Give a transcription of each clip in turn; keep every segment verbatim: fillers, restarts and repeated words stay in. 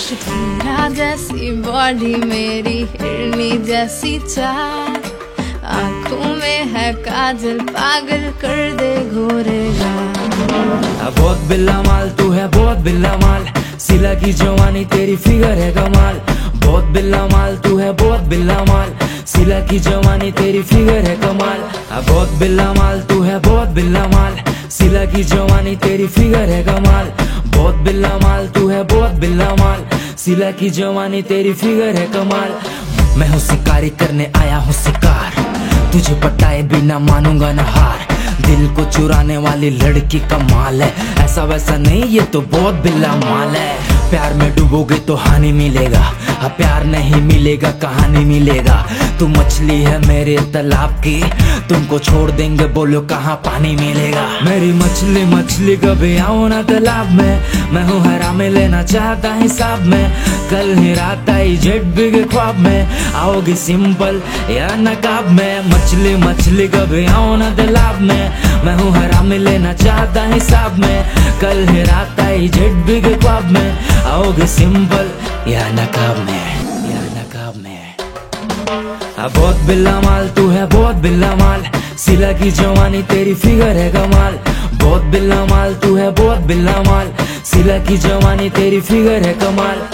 तेरा जैसी बॉडी मेरी हिरनी जैसी चाल, आंखों में है काजल पागल कर दे घोरेगा। बहुत बिल्ला माल तू है बहुत बिल्ला माल, सिला की जवानी तेरी फिगर है कमाल। बहुत बिल्ला माल तू है बहुत बिल्ला माल, सिला की जवानी तेरी फिगर है कमाल। बहुत बिल्ला माल तू है बहुत बिल्ला माल, सिला की जवानी तेरी फिगर है कमाल। बहुत बिल्ला माल तू है बहुत बिल्ला माल, सिला की जवानी तेरी फिगर है कमाल। मैं हूँ शिकारी करने आया हूँ शिकार, तुझे पटाए बिना मानूंगा न हार। दिल को चुराने वाली लड़की कमाल है, ऐसा वैसा नहीं ये तो बहुत बिल्ला माल है। प्यार में डूबोगे तो हानि मिलेगा, हाँ प्यार नहीं मिलेगा कहानी मिलेगा। तू मछली है मेरे तालाब की, तुमको छोड़ देंगे बोलो कहाँ पानी मिलेगा। मेरी मछली मछली कभी आओ ना तालाब में, मैं हूँ हरा में लेना चाहता हिसाब में। कल ही रात आई जेट बिग ख्वाब में, आओगी सिंपल या नकाब में। मछली मछली कभी आओ ना तालाब में, मैं हूँ हरा में लेना चाहता हिसाब में। कल ही रात आई जेट बिग ख्वाब में, आओगे सिंपल या नकाब में या नकाब में। बहुत बिल्ला माल तू है बहुत बिल्ला माल, सिला की जवानी तेरी फिगर है कमाल। बहुत बिल्ला माल तू है बहुत बिल्ला माल, सिला की जवानी तेरी फिगर है कमाल।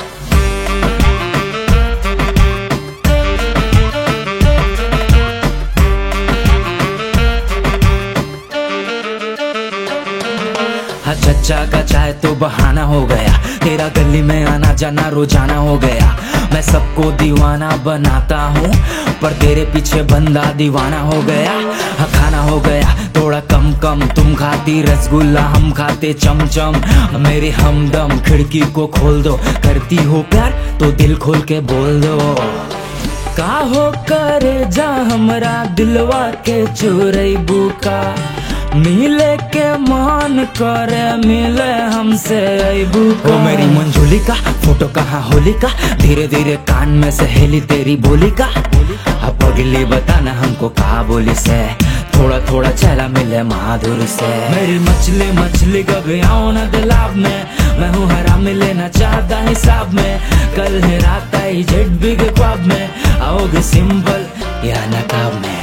हाँ चच्चा का चाय तो बहाना हो गया, तेरा गली में आना जाना रोजाना हो गया। मैं सबको दीवाना बनाता हूँ, पर तेरे पीछे बंदा दीवाना हो गया। हाँ खाना हो गया थोड़ा कम कम, तुम खाती रसगुल्ला हम खाते चमचम। मेरे हमदम खिड़की को खोल दो, करती हो प्यार तो दिल खोल के बोल दो। काहो करे जा हमरा दिलवा के चोरई बुका, मिले के मन करे मिले हमसे अबू। ओ मेरी मंजूली का फोटो कहाँ होली का, धीरे धीरे कान में सहेली तेरी बोली का। अब अगली बताना हमको कहा बोली से, थोड़ा थोड़ा चला मिले माधुर से। मेरी मछली मछली कभी आओ ना तालाब में, मैं हूँ हरा में लेना चाहता हिसाब में। कल है रात आई जेट बिग ख्वाब में, आओगे सिंपल या नकाब में।